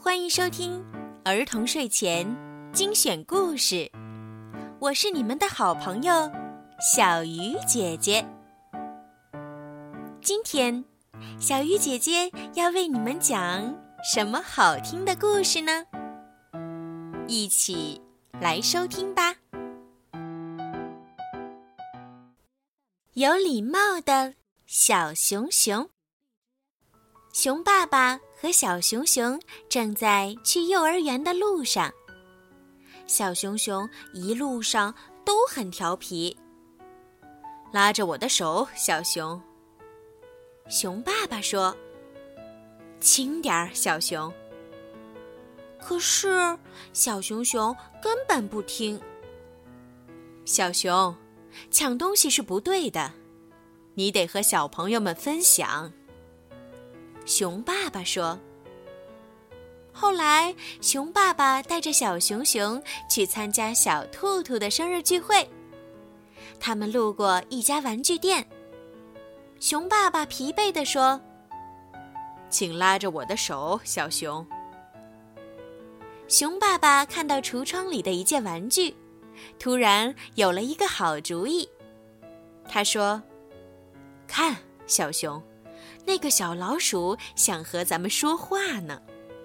欢迎收听儿童睡前精选故事，我是你们的好朋友小鱼姐姐。今天小鱼姐姐要为你们讲什么好听的故事呢？一起来收听吧。有礼貌的小熊熊。熊爸爸和小熊熊正在去幼儿园的路上，小熊熊一路上都很调皮。拉着我的手，小熊。熊爸爸说：“轻点儿，小熊。”可是小熊熊根本不听。小熊，抢东西是不对的，你得和小朋友们分享。熊爸爸说。后来熊爸爸带着小熊熊去参加小兔兔的生日聚会，他们路过一家玩具店。熊爸爸疲惫地说：“请拉着我的手，小熊。”熊爸爸看到橱窗里的一件玩具，突然有了一个好主意。他说：“看，小熊，那个小老鼠想和咱们说话呢。”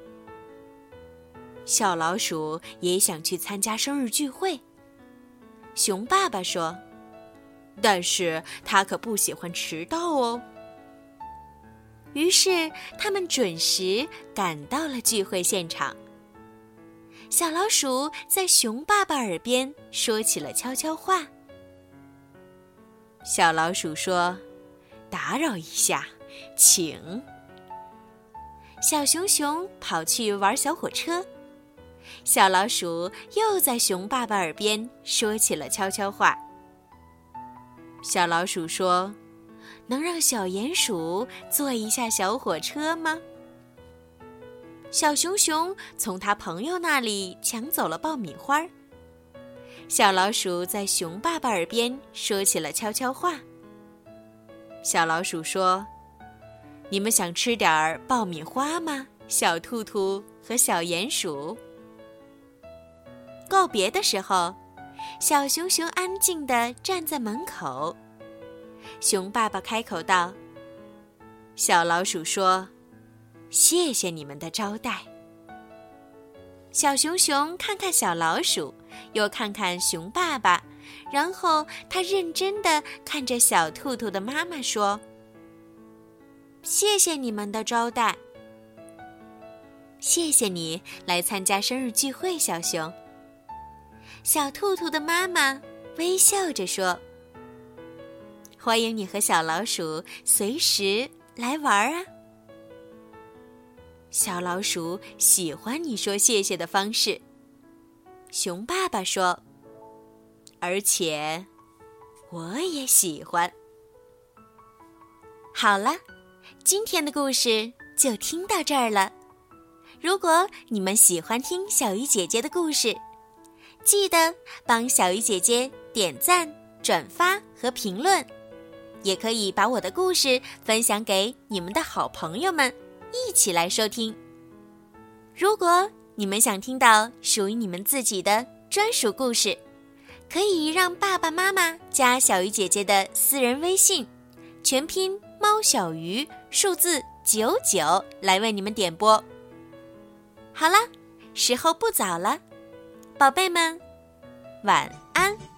小老鼠也想去参加生日聚会。熊爸爸说：“但是他可不喜欢迟到哦。”于是他们准时赶到了聚会现场。小老鼠在熊爸爸耳边说起了悄悄话。小老鼠说：“打扰一下，请。”小熊熊跑去玩小火车，小老鼠又在熊爸爸耳边说起了悄悄话。小老鼠说：“能让小鼹鼠坐一下小火车吗？”小熊熊从他朋友那里抢走了爆米花。小老鼠在熊爸爸耳边说起了悄悄话。小老鼠说：“你们想吃点爆米花吗，小兔兔和小鼹鼠？”告别的时候，小熊熊安静地站在门口。熊爸爸开口道：“小老鼠说，谢谢你们的招待。”小熊熊看看小老鼠，又看看熊爸爸，然后他认真地看着小兔兔的妈妈说：“谢谢你们的招待。”谢谢你来参加生日聚会，小熊。小兔兔的妈妈微笑着说：“欢迎你和小老鼠随时来玩啊。”小老鼠喜欢你说谢谢的方式。熊爸爸说：“而且我也喜欢。”好了，今天的故事就听到这儿了。如果你们喜欢听小鱼姐姐的故事，记得帮小鱼姐姐点赞、转发和评论，也可以把我的故事分享给你们的好朋友们，一起来收听。如果你们想听到属于你们自己的专属故事，可以让爸爸妈妈加小鱼姐姐的私人微信，全拼猫小鱼数字99来为你们点播。好了，时候不早了，宝贝们，晚安。